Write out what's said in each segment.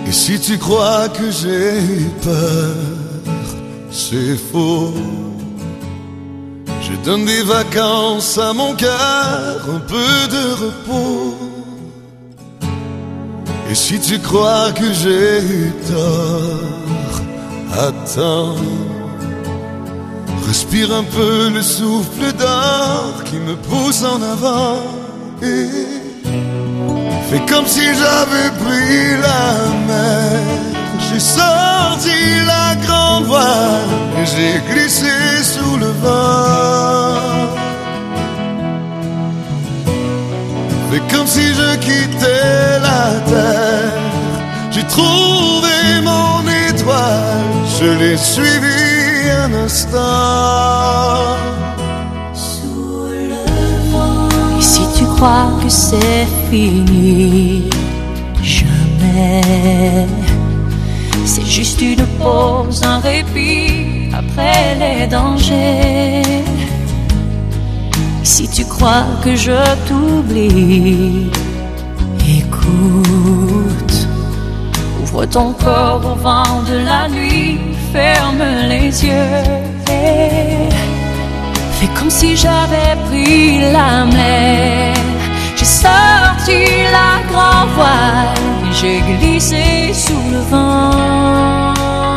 Et si tu crois que j'ai eu peur, c'est faux. Je donne des vacances à mon cœur, un peu de repos. Et si tu crois que j'ai eu tort, attends. Respire un peu le souffle d'or qui me pousse en avant. Et fais comme si j'avais pris la mer. J'ai sorti la grande voile et j'ai glissé sous le vent. Fais comme si je quittais la terre. J'ai trouvé mon étoile, je l'ai suivi un instant. Sous le vent. Et si tu crois que c'est fini, jamais. C'est juste une pause, un répit après les dangers. Et si tu crois que je t'oublie, écoute. Ouvre ton corps au vent de la nuit, ferme les yeux et fais comme si j'avais pris la mer. J'ai sorti la grande voile et j'ai glissé sous le vent.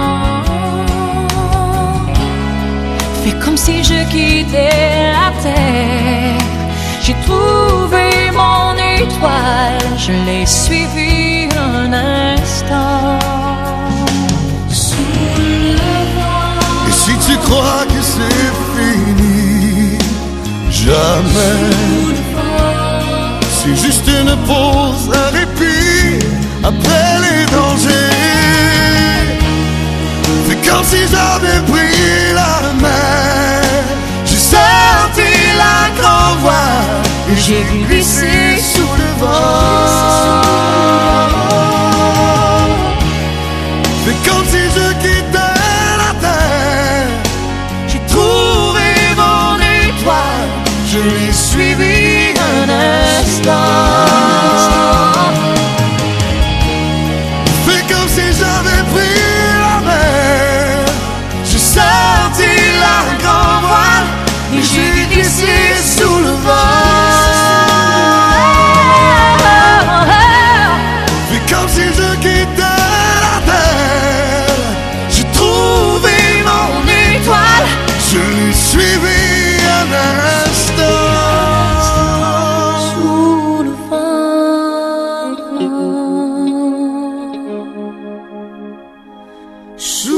Fais comme si je quittais la terre. J'ai trouvé mon étoile, je l'ai suivi un instant. Sous le vent. Et si tu crois que c'est fini, jamais. C'est juste une pause, un répit après les dangers. C'est comme si j'avais pris la mer. J'ai sorti la grande voile et j'ai glissé sous le vent. C'est comme si je quittais la terre. J'ai trouvé mon étoile, je l'ai suivi un instant. Fais comme si j'avais pris la mer. J'ai sorti la grande voile et j'ai glissé sous le vent. Fais comme si je quittais la terre. J'ai trouvé mon étoile, je l'ai suivi un instant. Sous le vent. Sous